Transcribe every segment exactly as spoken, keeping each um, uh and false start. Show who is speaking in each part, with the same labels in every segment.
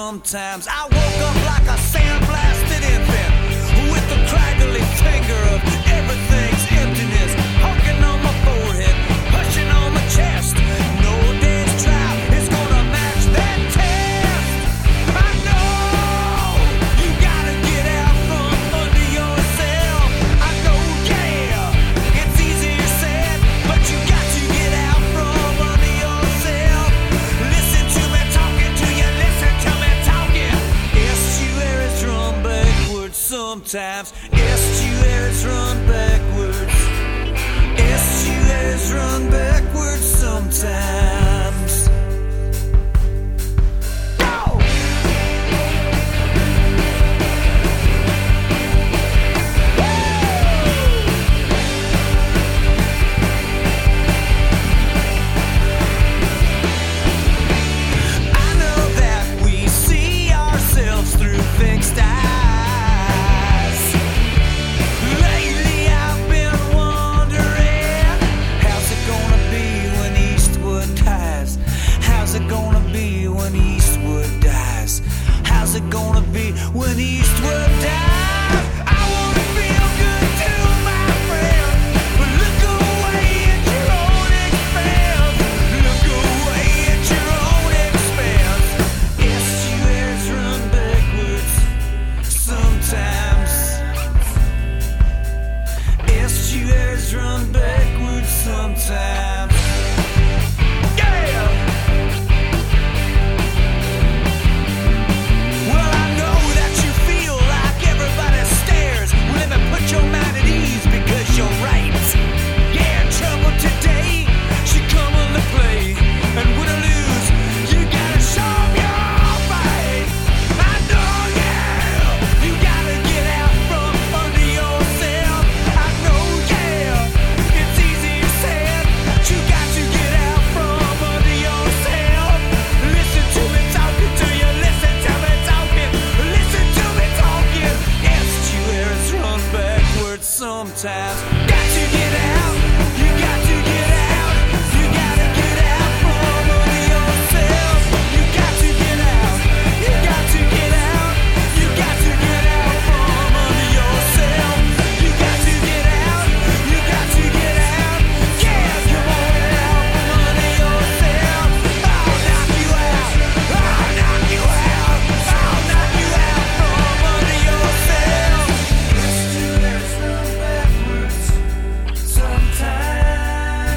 Speaker 1: sometimes. I woke up like a sandblasted infant with the craggly finger of everything's emptiness poking on my forehead, pushing on my chest. No day's trial is gonna match that test. I know you gotta get out from under yourself. I know, yeah, it's easier said, but you got to get out from under yourself. Listen to me talking to you, listen to me talking. Estuaries run backwards sometimes. Estuaries run backwards. Estuaries run backwards sometimes. Go! I know that we see ourselves through fixed eyes. Lately I've been wondering, how's it gonna be when Eastwood dies? How's it gonna be when Eastwood dies? How's it gonna be when Eastwood dies? I wanna feel good too, my friend, but look away at your own expense. Look away at your own expense. Estuaries run backwards sometimes. Estuaries run backwards sometimes. Yeah! Well, I know that you feel like everybody stares. Well, let me put your mind at ease because you're right. Yeah, trouble today should come on the play. And win or lose, you gotta show 'em your fight. I know, yeah, you gotta get out from under yourself. I know, yeah, it's easier said, but you got to get out from under yourself. Listen to me talking to you, listen to me talking, listen to me talking. Estuaries run backwards sometimes. Got to get out, you got to get out, you gotta get out from under yourself. You got to get out, you got to get out, you got to get out from under yourself. You got to get out, you got to get out, yeah, come on out from under yourself. I'll knock you out, I'll knock you out, I'll knock you out from under yourself. Estuaries run backwards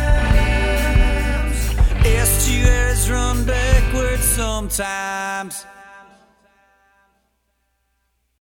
Speaker 1: sometimes. Estuaries run backwards sometimes.